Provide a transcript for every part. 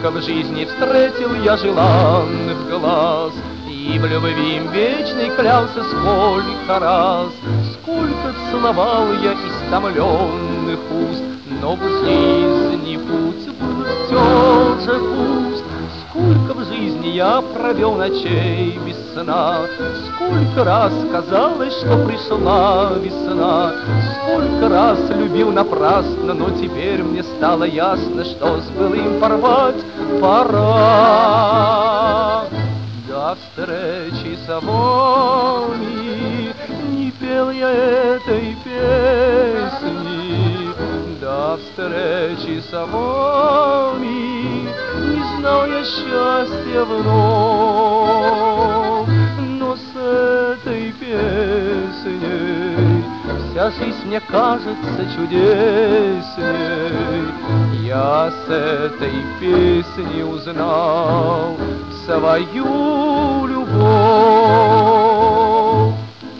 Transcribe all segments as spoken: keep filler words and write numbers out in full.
Сколько в жизни встретил я желанных глаз, и в любви им вечной клялся сколько раз. Сколько целовал я истомленных уст, но в жизни путь был все же пуст. Сколько в жизни я провел ночей без сна, сколько раз казалось, что пришла весна. Сколько раз любил напрасно, но теперь мне стало ясно, что с былым порвать пора. До встречи с вами не пел я этой песни, до встречи с вами не знал я счастья вновь. Но с этой песней вся жизнь мне кажется чудесней. Я с этой песни узнал свою любовь.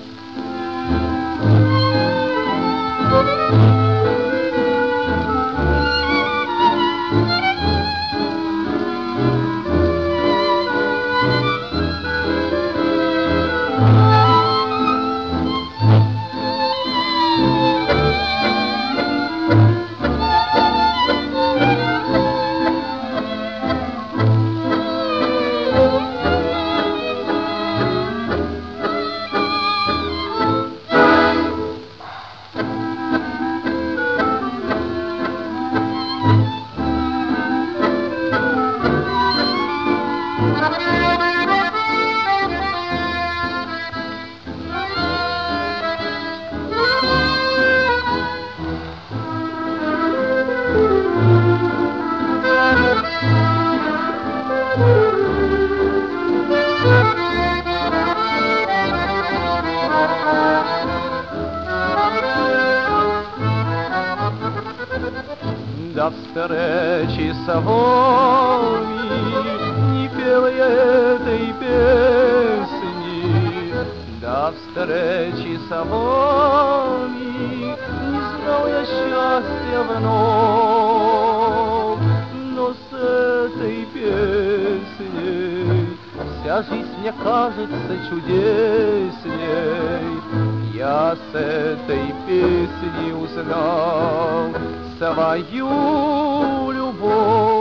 До встречи с вами не пел я этой песни, до встречи с вами не знал я счастья вновь. Но с этой песней вся жизнь мне кажется чудесней. Я с этой песни узнал свою любовь.